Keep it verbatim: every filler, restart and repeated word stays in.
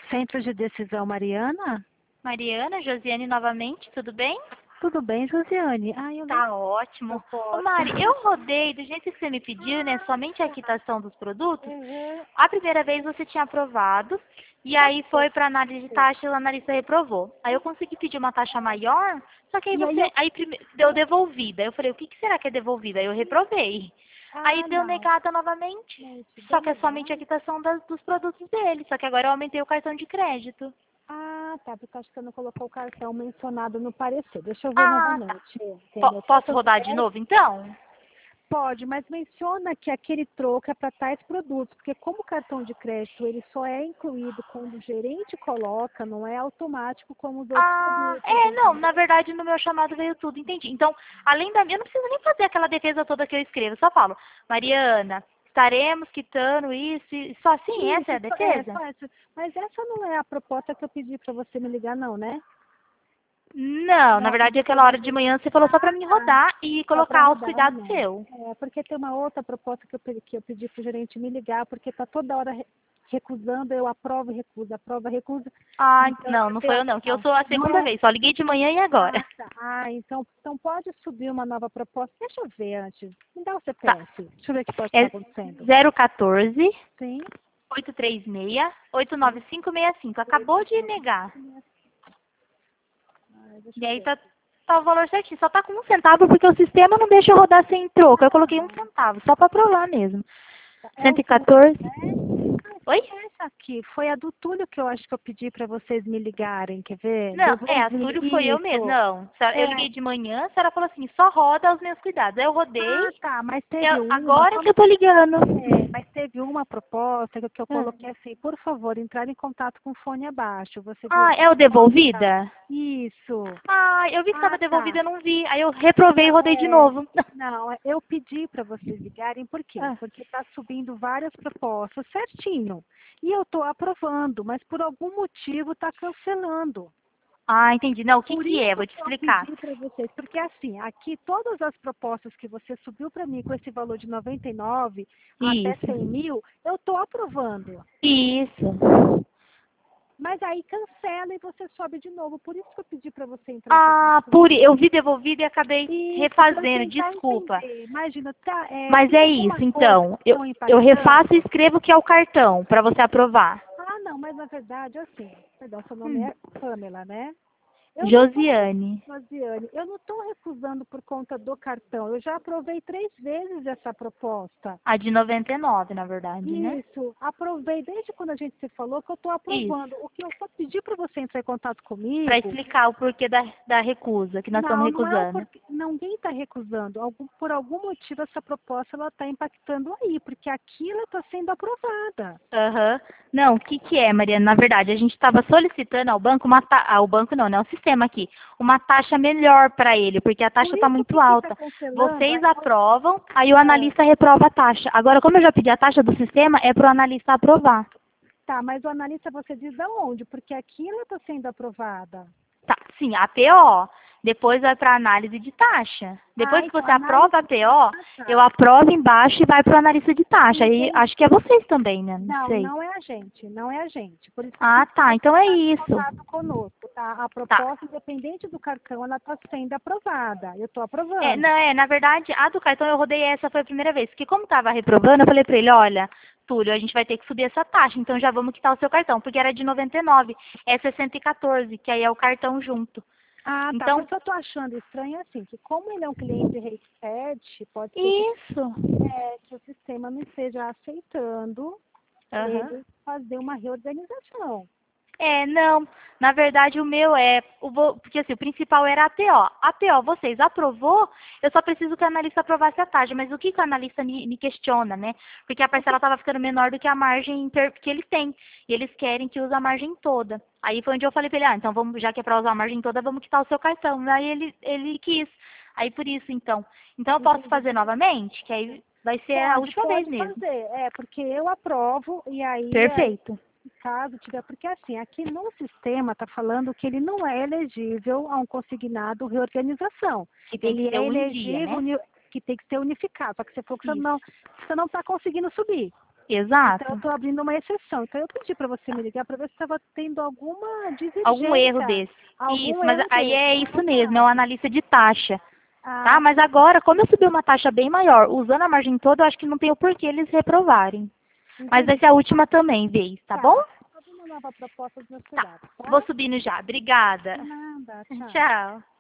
Centro de Decisão, Mariana? Mariana, Josiane novamente, tudo bem? Tudo bem, Josiane? Ah, eu Tá não ótimo. Ô posso. Mari, eu rodei do jeito que você me pediu, né? Somente a quitação dos produtos. Uhum. A primeira vez você tinha aprovado, e aí foi para análise de taxa e o analista reprovou. Aí eu consegui pedir uma taxa maior, só que aí E aí você, eu... aí prime- deu devolvida. Eu falei, o que, que será que é devolvida? Aí eu reprovei. Aí Ah, deu não. negada novamente. Gente, Só deu que é somente a negado. quitação das- dos produtos dele. Só que agora eu aumentei o cartão de crédito. Ah, tá, porque acho que você não colocou o cartão mencionado no parecer. Deixa eu ver Ah, tá. novamente, Po- entendeu? posso Cartão de rodar de crédito? novo então? Pode, mas menciona que aquele troco é para tais produtos, porque como o cartão de crédito ele só é incluído quando o gerente coloca, não é automático como os outros Ah, produtos, é, não, na entendeu? verdade no meu chamado veio tudo, entendi. Então, além da minha, eu não preciso nem fazer aquela defesa toda que eu escrevo, eu só falo, Mariana, estaremos quitando isso, e só assim, essa é a Isso, só- é, defesa? só essa. Mas essa não é a proposta que eu pedi para você me ligar, não, né? Não, na Não, verdade pedi para aquela hora de você. manhã você falou só pra Ah, mim tá. rodar e Só para colocar os rodar, cuidados não. seu. É, porque tem uma outra proposta que eu, pedi- que eu pedi para o gerente me ligar, porque está toda hora re- recusando, eu aprovo e recuso, aprovo e recuso. Ah, Então, não, eu não falei, foi eu ah, não, que eu não, sou a não segunda é. vez, só liguei de manhã e agora. Ah, tá. Ah, então, então pode subir uma nova proposta. Deixa eu ver antes. Me dá o Tá, C P F. Deixa eu ver o que pode estar é acontecendo. zero um quatro, Sim. oito três seis, oito nove cinco seis cinco. Acabou de negar. Ah, deixa E eu aí ver tá, aqui. tá o valor certinho. Só tá com um centavo porque o sistema não deixa eu rodar sem troco. Eu coloquei um Ah, centavo, só pra provar mesmo. tá. É o cento e Túlio, quatorze. né? Ah, Oi? foi essa aqui. Foi a do Túlio que eu acho que eu pedi para vocês me ligarem. Quer ver? Não, é, a Devolvi. Túlio foi eu mesmo. Isso. Não, a senhora- eu É. liguei de manhã, a senhora falou assim, só roda os meus cuidados. Aí eu rodei, Ah, tá. Mas teve eu- uma. agora Só que eu tô ligando. É, mas teve uma proposta que que eu Ah, coloquei assim, por favor, entrar em contato com o fone abaixo. Você viu? Ah, é o devolvida? Isso. Ah, eu vi que estava Ah, tá. devolvida, eu não vi. Aí eu reprovei e Não, rodei de é, novo. não, é, eu pedi para vocês ligarem, por quê? Ah, Porque está subindo várias propostas certinho. E eu estou aprovando, mas por algum motivo está cancelando. Ah, entendi. Não, o que Por que é? isso Vou te que eu explicar. pedi para vocês, porque assim, aqui todas as propostas que você subiu para mim com esse valor de noventa e nove até Isso. cem mil, eu estou aprovando. Isso. Mas aí cancela e você sobe de novo. Por isso que eu pedi para você entrar em contato Ah, por comigo. eu vi devolvido e acabei Isso, para refazendo, tentar desculpa. entender. Imagina, tá, é, Mas tem é alguma isso, coisa então. que Eu, estão eu refaço e impactando? escrevo que é o cartão, para você aprovar. Ah, não, mas na verdade, assim, perdão, seu nome Hum. é Pamela, né? Eu não estou, Josiane. Rosiane, eu não estou recusando por conta do cartão. Eu já aprovei três vezes essa proposta. A de noventa e nove, na verdade, né? Isso, aprovei desde quando a gente se falou que eu estou Isso. aprovando. O que eu só pedi para você entrar em contato Para comigo. explicar o porquê da, da recusa, que nós estamos Não, não é o recusando. porque ninguém está recusando. Algum, por algum motivo essa proposta ela está impactando aí, porque aqui ela está sendo aprovada. Aham. Não, o que que é, Mariana? Na verdade, a gente estava solicitando ao banco uma ta... ao banco não, né? O sistema aqui, uma taxa melhor para ele, porque a taxa Por está isso muito que fica alta. cancelando. Vocês Aí eu, aprovam, aí o é, analista reprova a taxa. Agora, como eu já pedi a taxa do sistema, é para o analista aprovar. tá, mas o analista você diz da onde? Porque aqui ela está sendo aprovada. Tá, sim, a P O. Depois vai para análise de taxa. Depois Ah, que então, você análise. aprova a P O, Ah, eu tá. aprovo embaixo e vai para o analista de taxa. Aí Entendi. acho que é vocês também, né? Não Não, sei. não é a gente, não é a gente. Por isso que Ah, precisa tá. Então é entrar em isso. contato conosco, tá? A Tá. proposta, independente do cartão, ela está sendo aprovada. Eu estou É, não, aprovando. é, na verdade, a do cartão eu rodei essa foi a primeira vez. Porque como tava reprovando, eu falei pra ele, olha, Túlio, a gente vai ter que subir essa taxa, então já vamos quitar o seu cartão, porque era de noventa e nove, é sessenta e quatorze, que aí é o cartão junto. Ah, tá. Então, Porque eu tô achando estranho assim, que como ele é um cliente rate sete, pode ser que, isso. é, que o sistema não esteja aceitando Aham. ele fazer uma reorganização. É, não. Na verdade, o meu é. O, vo- porque assim, o principal era a P O. A P O, vocês aprovou, eu só preciso que o analista aprovasse a taxa. Mas o que, que o analista me, me questiona, né? Porque a parcela estava ficando menor do que a margem per- que eles têm. E eles querem que use a margem toda. Aí foi onde eu falei pra ele, ah, então vamos, já que é pra usar a margem toda, vamos quitar o seu cartão. Aí ele, ele quis. Aí por isso, então. Então eu posso Entendi. fazer novamente, que aí vai ser a Pode, última vez pode mesmo. fazer. É, porque eu aprovo e aí, é, Perfeito. caso tiver, porque assim, aqui no sistema está falando que ele não é elegível a um consignado reorganização. Que tem que Ele ser é um dia, elegível, né? uni- que tem que ser unificado, só que você falou que você Isso. não, você não está conseguindo subir. Exato. Então, eu estou abrindo uma exceção. Então, eu pedi para você me ligar para ver se estava tendo alguma divergência. Algum erro desse. Algum Isso, mas erro aí desse, é na isso mesmo, é verdade. o analista de taxa. Tá? Ah, Mas agora, como eu subi uma taxa bem maior, usando a margem toda, eu acho que não tem o porquê eles reprovarem. Mas vai entendi. ser a última também, vez, tá bom? Tá. Abre uma nova proposta dos meus Tá. cuidados, Vou tá? subindo já. Obrigada. De nada. Tchau. Tchau.